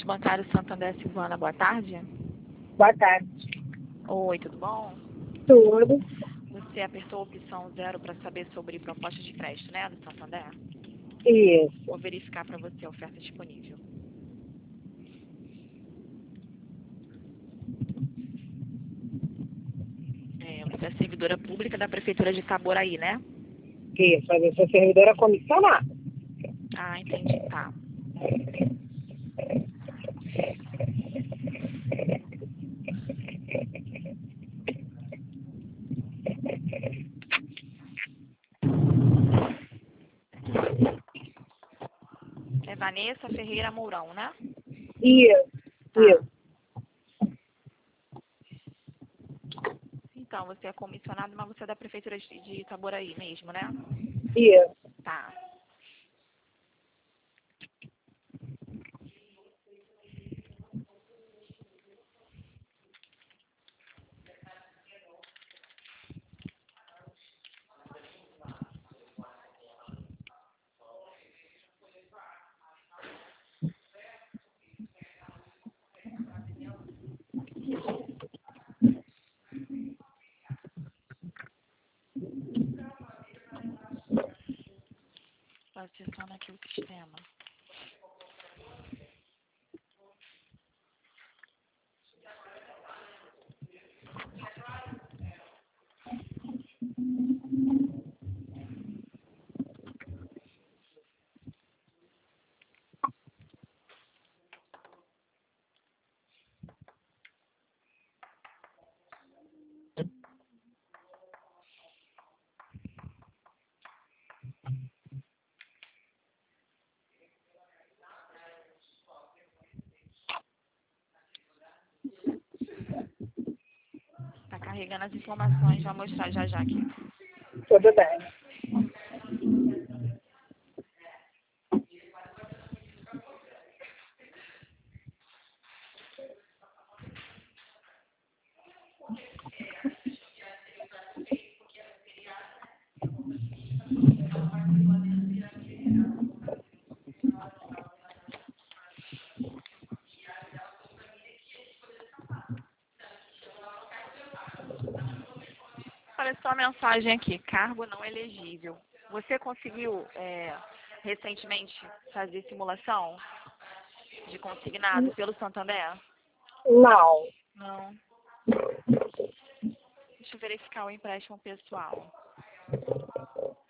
Corrente Bancário Santander, Silvana, boa tarde. Boa tarde. Oi, tudo bom? Tudo. Você apertou a opção 0 para saber sobre proposta de crédito, né, do Santander? Isso. Vou verificar para você a oferta disponível. Você é servidora pública da Prefeitura de Itaboraí, né? Isso, mas eu sou servidora comissionada. Ah, entendi, tá. É Vanessa Ferreira Mourão, né? Isso. Tá. Isso. Então, você é comissionado, mas você é da Prefeitura de Itaboraí mesmo, né? Isso. Tá. Acessando aqui o sistema. Tá carregando as informações, vai mostrar já já aqui. Tudo bem. Olha só a mensagem aqui, cargo não elegível. Você conseguiu recentemente fazer simulação de consignado pelo Santander? Não. Não. Deixa eu verificar o empréstimo pessoal.